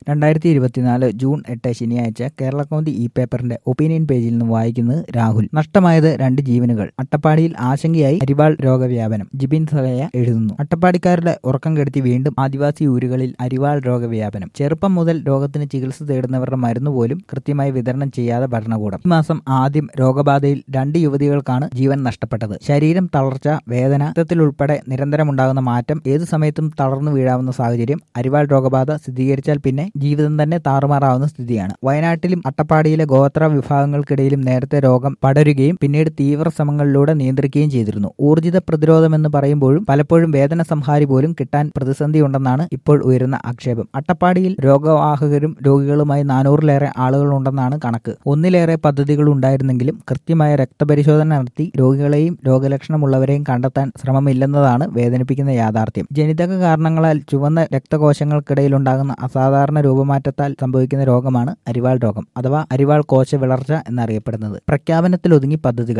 2024 June 8 ശനിയാഴ്ച കേരളകൗമുദി ഈ പേപ്പറിന്റെ ഒപ്പീനിയൻ പേജിൽ നിന്ന് വായിക്കുന്നത് രാഹുൽ. നഷ്ടമായത് 2 ജീവനുകൾ. അട്ടപ്പാടിയിൽ ആശങ്കയായി അരിവാൾ രോഗവ്യാപനം. ജിബിൻ സലയ എഴുതുന്നു. അട്ടപ്പാടിക്കാരുടെ ഉറക്കം കെടുത്തി വീണ്ടും ആദിവാസി ഊരുകളിൽ അരിവാൾ രോഗവ്യാപനം. ചെറുപ്പം മുതൽ രോഗത്തിന് ചികിത്സ തേടുന്നവരുടെ മരുന്ന് പോലും കൃത്യമായി വിതരണം ചെയ്യാതെ ഭരണകൂടം. ഈ മാസം ആദ്യം രോഗബാധയിൽ 2 യുവതികൾക്കാണ് ജീവൻ നഷ്ടപ്പെട്ടത്. ശരീരം തളർച്ച, വേദന, രക്തത്തിലുൾപ്പെടെ നിരന്തരമുണ്ടാകുന്ന മാറ്റം, ഏതു സമയത്തും തളർന്നു വീഴാവുന്ന സാഹചര്യം. അരിവാൾ രോഗബാധ സ്ഥിരീകരിച്ചാൽ പിന്നെ ജീവിതം തന്നെ താറുമാറാവുന്ന സ്ഥിതിയാണ്. വയനാട്ടിലും അട്ടപ്പാടിയിലെ ഗോത്ര വിഭാഗങ്ങൾക്കിടയിലും നേരത്തെ രോഗം പടരുകയും പിന്നീട് തീവ്ര ശ്രമങ്ങളിലൂടെ നിയന്ത്രിക്കുകയും ചെയ്തിരുന്നു. ഊർജിത പ്രതിരോധമെന്ന് പറയുമ്പോഴും പലപ്പോഴും വേദന സംഹാരി പോലും കിട്ടാൻ പ്രതിസന്ധിയുണ്ടെന്നാണ് ഇപ്പോൾ ഉയരുന്ന ആക്ഷേപം. അട്ടപ്പാടിയിൽ രോഗവാഹകരും രോഗികളുമായി 400-ലേറെ ആളുകളുണ്ടെന്നാണ് കണക്ക്. ഒന്നിലേറെ പദ്ധതികൾ ഉണ്ടായിരുന്നെങ്കിലും കൃത്യമായ രക്തപരിശോധന നടത്തി രോഗികളെയും രോഗലക്ഷണമുള്ളവരെയും കണ്ടെത്താൻ ശ്രമമില്ലെന്നതാണ് വേദനിപ്പിക്കുന്ന യാഥാർത്ഥ്യം. ജനിതക കാരണങ്ങളാൽ ചുവന്ന രക്തകോശങ്ങൾക്കിടയിലുണ്ടാകുന്ന അസാധാരണ രൂപമാറ്റത്താൽ സംഭവിക്കുന്ന രോഗമാണ് അരിവാൾ രോഗം അഥവാ അരിവാൾ കോശ വിളർച്ച എന്നറിയപ്പെടുന്നത്. പ്രഖ്യാപനത്തിലൊതുങ്ങി പദ്ധതികൾ.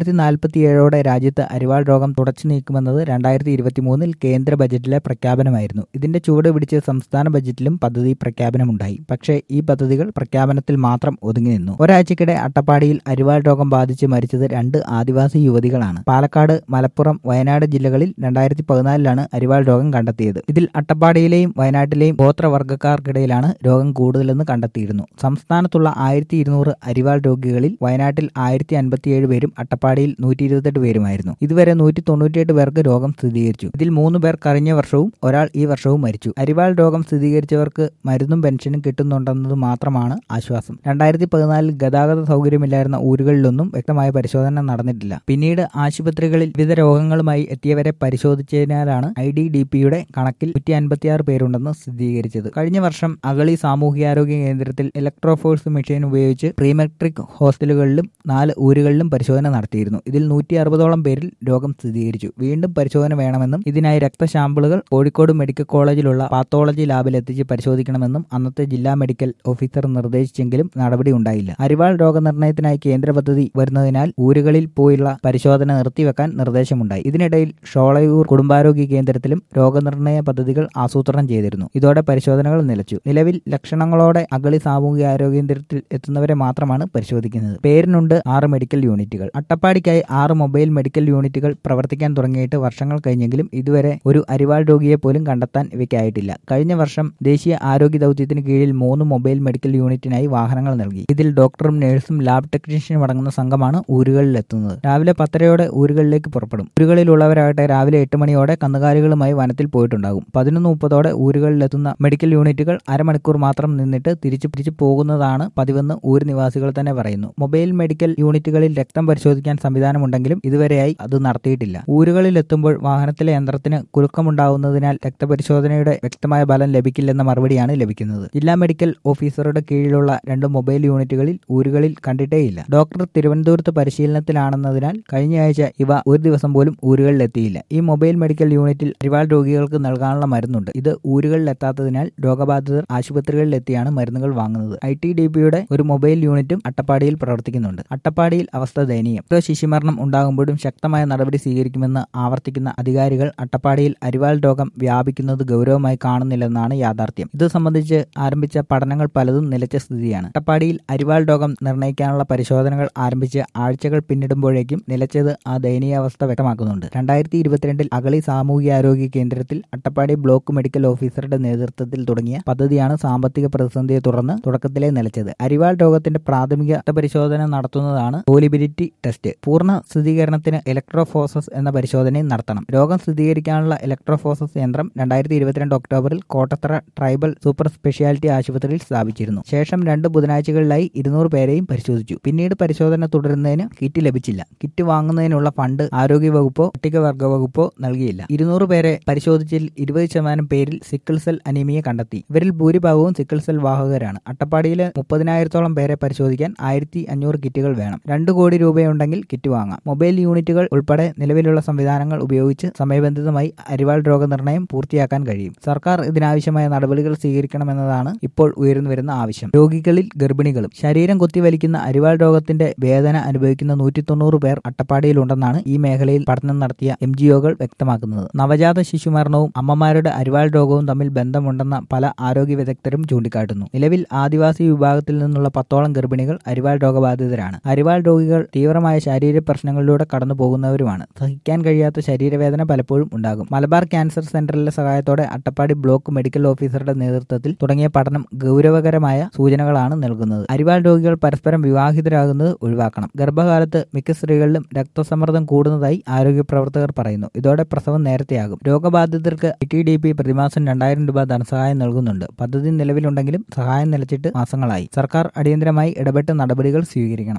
2047 രാജ്യത്ത് അരിവാൾ രോഗം തുടച്ചു നീക്കുമെന്നത് 2023 കേന്ദ്ര ബജറ്റിലെ പ്രഖ്യാപനമായിരുന്നു. ഇതിന്റെ ചുവട് പിടിച്ച് സംസ്ഥാന ബജറ്റിലും പദ്ധതി പ്രഖ്യാപനമുണ്ടായി. പക്ഷേ ഈ പദ്ധതികൾ പ്രഖ്യാപനത്തിൽ മാത്രം ഒതുങ്ങി നിന്നു. ഒരാഴ്ചക്കിടെ അട്ടപ്പാടിയിൽ അരിവാൾ രോഗം ബാധിച്ച് മരിച്ചത് 2 ആദിവാസി യുവതികളാണ്. പാലക്കാട്, മലപ്പുറം, വയനാട് ജില്ലകളിൽ 2014 അരിവാൾ രോഗം കണ്ടെത്തിയത്. ഇതിൽ അട്ടപ്പാടിയിലെയും വയനാട്ടിലെയും ഗോത്രവർഗ്ഗക്കാർക്കിടയിലാണ് രോഗം കൂടുതലെന്ന് കണ്ടെത്തിയിരുന്നു. സംസ്ഥാനത്തുള്ള 1200 അരിവാൾ രോഗികളിൽ വയനാട്ടിൽ 1057 പേരും അട്ടപ്പാടിയിൽ 128 പേരുമായിരുന്നു. ഇതുവരെ 198 പേർക്ക് രോഗം സ്ഥിരീകരിച്ചു. ഇതിൽ 3 പേർ കഴിഞ്ഞ വർഷവും ഒരാൾ ഈ വർഷവും മരിച്ചു. അരിവാൾ രോഗം സ്ഥിരീകരിച്ചവർക്ക് മരുന്നും പെൻഷനും കിട്ടുന്നുണ്ടെന്നത് മാത്രമാണ് ആശ്വാസം. 2014 ഗതാഗത സൗകര്യമില്ലായിരുന്ന ഊരുകളിലൊന്നും വ്യക്തമായ പരിശോധന നടന്നിട്ടില്ല. പിന്നീട് ആശുപത്രികളിൽ വിവിധ രോഗങ്ങളുമായി എത്തിയവരെ പരിശോധിച്ചതിനാലാണ് IDDPയുടെ കണക്കിൽ 156 പേരുണ്ടെന്ന് സ്ഥിരീകരിച്ചത്. കഴിഞ്ഞ വർഷം അഗളി സാമൂഹികാരോഗ്യ കേന്ദ്രത്തിൽ ഇലക്ട്രോഫോഴ്സ് മെഷീൻ ഉപയോഗിച്ച് പ്രീമെട്രിക് ഹോസ്റ്റലുകളിലും 4 ഊരുകളിലും പരിശോധന നടത്തിയിരുന്നു. ഇതിൽ 160ഓളം പേരിൽ രോഗം സ്ഥിരീകരിച്ചു. വീണ്ടും പരിശോധന വേണമെന്നും ഇതിനായി രക്തസാമ്പിളുകൾ കോഴിക്കോട് മെഡിക്കൽ കോളേജിലുള്ള പാത്തോളജി ലാബിൽ എത്തിച്ച് പരിശോധിക്കണമെന്നും അന്നത്തെ ജില്ലാ മെഡിക്കൽ ഓഫീസർ നിർദ്ദേശിച്ചെങ്കിലും നടപടി ഉണ്ടായില്ല. അരിവാൾ രോഗനിർണയത്തിനായി കേന്ദ്ര പദ്ധതി വരുന്നതിനാൽ ഊരുകളിൽ പോയുള്ള പരിശോധന നിർത്തിവെക്കാൻ നിർദ്ദേശമുണ്ടായി. ഇതിനിടയിൽ ഷോളയൂർ കുടുംബാരോഗ്യ കേന്ദ്രത്തിലും രോഗനിർണയ പദ്ധതികൾ ആസൂത്രണം ചെയ്തിരുന്നു. ഇതോടെ പരിശോധനകൾ നിലച്ചു. നിലവിൽ ലക്ഷണങ്ങളോടെ അഗളി സാമൂഹികാരോഗ്യ കേന്ദ്രത്തിൽ എത്തുന്നവരെ മാത്രമാണ് പരിശോധിക്കുന്നത്. പേരിനുണ്ട് 6 മെഡിക്കൽ യൂണിറ്റുകൾ. അട്ടപ്പാടിക്കായി 6 മൊബൈൽ മെഡിക്കൽ യൂണിറ്റുകൾ പ്രവർത്തിക്കാൻ തുടങ്ങിയിട്ട് വർഷങ്ങൾ കഴിഞ്ഞെങ്കിലും ഇതുവരെ ഒരു അരിവാൾ രോഗിയെ പോലും കണ്ടെത്താൻ ഇവയ്ക്കായിട്ടില്ല. കഴിഞ്ഞ വർഷം ദേശീയ ആരോഗ്യ ദൗത്യത്തിന് കീഴിൽ 3 മൊബൈൽ മെഡിക്കൽ യൂണിറ്റിനായി വാഹനങ്ങൾ നൽകി. ഇതിൽ ഡോക്ടറും നഴ്സും ലാബ് ടെക്നീഷ്യനും അടങ്ങുന്ന സംഘമാണ് ഊരുകളിലെത്തുന്നത്. രാവിലെ 10:30 ഊരുകളിലേക്ക് പുറപ്പെടും. ഊരുകളിലുള്ളവരാകട്ടെ രാവിലെ 8 മണിയോടെ കന്നുകാലികളുമായി വനത്തിൽ പോയിട്ടുണ്ടാകും. 11:30 ഊരുകളിലെത്തുന്ന മെഡിക്കൽ യൂണിറ്റുകൾ അരമണിക്കൂർ മാത്രം നിന്നിട്ട് തിരിച്ചു പോകുന്നതാണ് പതിവെന്ന് ഊര് നിവാസികൾ തന്നെ പറയുന്നു. മൊബൈൽ മെഡിക്കൽ യൂണിറ്റുകളിൽ രക്തം പരിശോധിക്കാൻ സംവിധാനമുണ്ടെങ്കിലും ഇതുവരെയായി അത് നടത്തിയിട്ടില്ല. ഊരുകളിലെത്തുമ്പോൾ വാഹനത്തിലെ യന്ത്രത്തിന് കുലുക്കമുണ്ടാവുന്നതിനാൽ രക്തപരിശോധനയുടെ വ്യക്തമായ ഫലം ലഭിക്കില്ലെന്ന മറുപടിയാണ് ലഭിക്കുന്നത്. ജില്ലാ മെഡിക്കൽ ഓഫീസറുടെ കീഴിലുള്ള 2 മൊബൈൽ യൂണിറ്റുകളിൽ ഊരുകളിൽ കണ്ടിട്ടേയില്ല. ഡോക്ടർ തിരുവനന്തപുരത്ത് പരിശീലനത്തിലാണെന്നതിനാൽ കഴിഞ്ഞയാഴ്ച ഇവ ഒരു ദിവസം പോലും ഊരുകളിലെത്തിയില്ല. ഈ മൊബൈൽ മെഡിക്കൽ യൂണിറ്റിൽ അരിവാൾ രോഗികൾക്ക് നൽകാനുള്ള മരുന്നുണ്ട്. ഇത് ഊരുകളിലെത്താത്തതിനാൽ രോഗബാധിതർ ആശുപത്രികളിലെത്തിയാണ് മരുന്നുകൾ വാങ്ങുന്നത്. ITDPയുടെ ഒരു മൊബൈൽ യൂണിറ്റും അട്ടപ്പാടിയിൽ പ്രവർത്തിക്കുന്നുണ്ട്. അട്ടപ്പാടിയിൽ അവസ്ഥ ദയനീയം. ഓരോ ശിശുമരണം ഉണ്ടാകുമ്പോഴും ശക്തമായ നടപടി സ്വീകരിക്കുമെന്ന് ആവർത്തിക്കുന്ന അധികാരികൾ അട്ടപ്പാടിയിൽ അരിവാൾ രോഗം വ്യാപിക്കുന്നത് ഗൗരവമായി കാണുന്നില്ലെന്നാണ് യാഥാർത്ഥ്യം. ഇത് സംബന്ധിച്ച് ആരംഭിച്ച പഠനങ്ങൾ പലതും നിലച്ച സ്ഥിതിയാണ്. അട്ടപ്പാടിയിൽ അരിവാൾ രോഗം നിർണ്ണയിക്കാനുള്ള പരിശോധനകൾ ആരംഭിച്ച് ആഴ്ചകൾ പിന്നിടുമ്പോഴേക്കും നിലച്ചത് ആ ദയനീയാവസ്ഥ വ്യക്തമാക്കുന്നുണ്ട്. 2022 അഗളി സാമൂഹികാരോഗ്യ കേന്ദ്രത്തിൽ അട്ടപ്പാടി ബ്ലോക്ക് മെഡിക്കൽ ഓഫീസറുടെ നേതൃത്വത്തിൽ തുടങ്ങിയ പദ്ധതിയാണ് സാമ്പത്തിക പ്രതിസന്ധിയെ തുടർന്ന് തുടക്കത്തിലെ നിലച്ചത്. അരിവാൾ രോഗത്തിന്റെ പ്രാഥമിക രക്തപരിശോധന നടത്തുന്നതാണ് സോലിബിലിറ്റി ടെസ്റ്റ്. പൂർണ്ണ സ്ഥിരീകരണത്തിന് ഇലക്ട്രോഫോസസ് എന്ന പരിശോധനയും നടത്തണം. രോഗം സ്ഥിരീകരിക്കാനുള്ള ഇലക്ട്രോഫോസസ് യന്ത്രം 2022 ഒക്ടോബറിൽ കോട്ടത്തറ ട്രൈബൽ സൂപ്പർ സ്പെഷ്യാലിറ്റി ആശുപത്രിയിൽ സ്ഥാപിച്ചിരുന്നു. ശേഷം 2 ബുധനാഴ്ചകളിലായി 200 പേരെയും പരിശോധിച്ചു. പിന്നീട് പരിശോധന തുടരുന്നതിന് കിറ്റ് ലഭിച്ചില്ല. കിറ്റ് വാങ്ങുന്നതിനുള്ള ഫണ്ട് ആരോഗ്യവകുപ്പോ പട്ടികവർഗ വകുപ്പോ നൽകിയില്ല. 200 പേരെ പരിശോധിച്ചതിൽ 20% പേരിൽ സിക്കിൾ സെൽ അനീമിയ കണ്ടെത്തി. ഇവരിൽ ഭൂരിഭാഗവും സിക്കിൾ സെൽ വാഹകരാണ്. അട്ടപ്പാടിയിലെ 30,000-ഓളം പേരെ പരിശോധിക്കാൻ 1500 കിറ്റുകൾ വേണം. 2 കോടി രൂപയുണ്ടെങ്കിൽ കിറ്റ് വാങ്ങാം. മൊബൈൽ യൂണിറ്റുകൾ ഉൾപ്പെടെ നിലവിലുള്ള സംവിധാനങ്ങൾ ഉപയോഗിച്ച് സമയബന്ധിതമായി അരിവാൾ രോഗനിർണയം പൂർത്തിയാക്കാൻ കഴിയും. സർക്കാർ ഇതിനാവശ്യമായ നടപടികൾ സ്വീകരിക്കണമെന്നതാണ് ഇപ്പോൾ ഉയർന്നുവരുന്ന ആവശ്യം. രോഗികളിൽ ഗർഭിണികളും. ശരീരം കുത്തിവലിക്കുന്ന അരിവാൾ രോഗത്തിന്റെ വേദന അനുഭവിക്കുന്ന 190 പേർ അട്ടപ്പാടിയിലുണ്ടെന്നാണ് ഈ മേഖലയിൽ പഠനം നടത്തിയ NGOകൾ വ്യക്തമാക്കുന്നത്. നവജാത ശിശുമരണവും അമ്മമാരുടെ അരിവാൾ രോഗവും തമ്മിൽ ബന്ധമുണ്ടെന്ന പല ആരോഗ്യ ആരോഗ്യ വിദഗ്ധരും ചൂണ്ടിക്കാട്ടുന്നു. നിലവിൽ ആദിവാസി വിഭാഗത്തിൽ നിന്നുള്ള 10ഓളം ഗർഭിണികൾ അരിവാൾ രോഗബാധിതരാണ്. അരിവാൾ രോഗികൾ തീവ്രമായ ശാരീരിക പ്രശ്നങ്ങളിലൂടെ കടന്നു പോകുന്നവരുമാണ്. സഹിക്കാൻ കഴിയാത്ത ശരീരവേദന പലപ്പോഴും ഉണ്ടാകും. മലബാർ ക്യാൻസർ സെന്ററിലെ സഹായത്തോടെ അട്ടപ്പാടി ബ്ലോക്ക് മെഡിക്കൽ ഓഫീസറുടെ നേതൃത്വത്തിൽ തുടങ്ങിയ പഠനം ഗൗരവകരമായ സൂചനകളാണ് നൽകുന്നത്. അരിവാൾ രോഗികൾ പരസ്പരം വിവാഹിതരാകുന്നത് ഒഴിവാക്കണം. ഗർഭകാലത്ത് മിക്ക സ്ത്രീകളിലും രക്തസമ്മർദ്ദം കൂടുന്നതായി ആരോഗ്യ പ്രവർത്തകർ പറയുന്നു. ഇതോടെ പ്രസവം നേരത്തെയാകും. രോഗബാധിതർക്ക് ITDP പ്രതിമാസം 2000 രൂപ ധനസഹായം നൽകുന്നുണ്ട്. പദ്ധതി നിലവിലുണ്ടെങ്കിലും സഹായം നിലച്ചിട്ട് മാസങ്ങളായി. സർക്കാർ അടിയന്തരമായി ഇടപെട്ട് നടപടികൾ സ്വീകരിക്കണം.